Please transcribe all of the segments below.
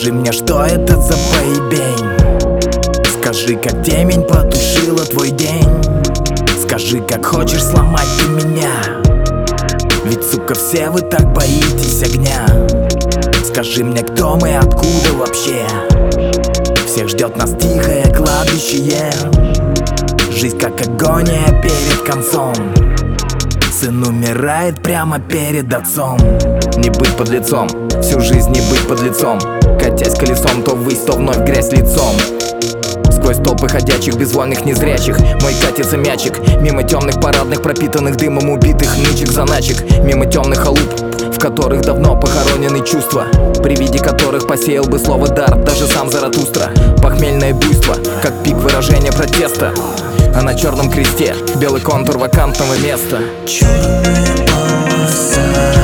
Скажи мне, что это за поебень? Скажи, как темень потушила твой день. Скажи, как хочешь сломать ты меня. Ведь, сука, все вы так боитесь огня. Скажи мне, кто мы, откуда вообще? Всех ждет нас тихое кладбище. Жизнь как агония перед концом. Сын умирает прямо перед отцом. Не быть под лицом, всю жизнь не быть под лицом. Катясь колесом то ввысь, то вновь грязь лицом. Сквозь толпы ходячих, безвольных, незрячих мой катится мячик. Мимо темных парадных, пропитанных дымом убитых нычек-заначек. Мимо темных халуп, в которых давно похоронены чувства, при виде которых посеял бы слово дар даже сам Заратустра. Похмельное буйство, как пик выражения протеста. А на черном кресте белый контур вакантного места. Черная полоса,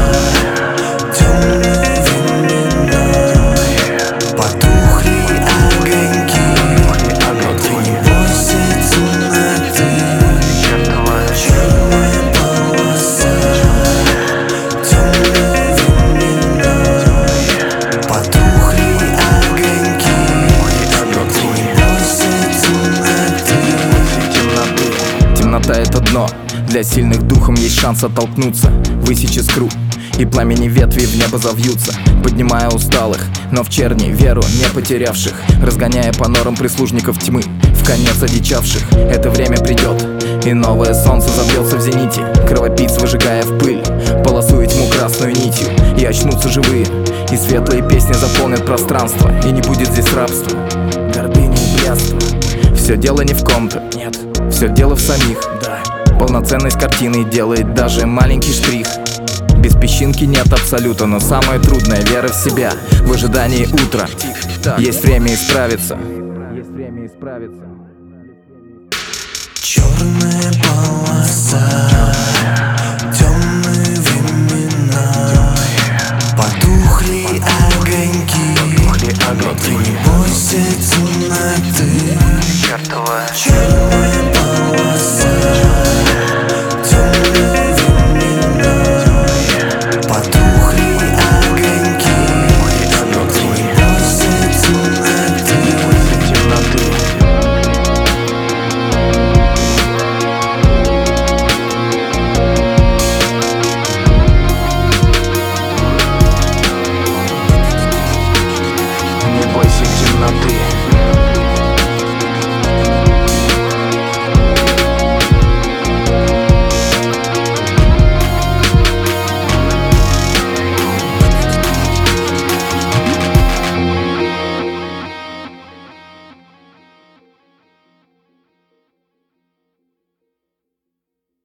темной временной, потухли огоньки, но ты не бойся темноты. Черная полоса, темной временной, потухли огоньки, но ты не бойся темноты. Темнота — это дно, для сильных духом есть шанс оттолкнуться, высечь искру, и пламени ветви в небо завьются, поднимая усталых, но в черни веру не потерявших, разгоняя по норам прислужников тьмы, в конец одичавших. Это время придет, и новое солнце забьется в зените, кровопийц выжигая в пыль, полосуя тьму красную нитью. И очнутся живые, и светлые песни заполнят пространство, и не будет здесь рабства, гордыни и блядства. Все дело не в ком-то, нет, все дело в самих, да. Полноценность картины делает даже маленький штрих. Без песчинки нет абсолюта, но самое трудное — вера в себя, в ожидании утра. Есть время исправиться. Есть время исправиться. Черная полоса.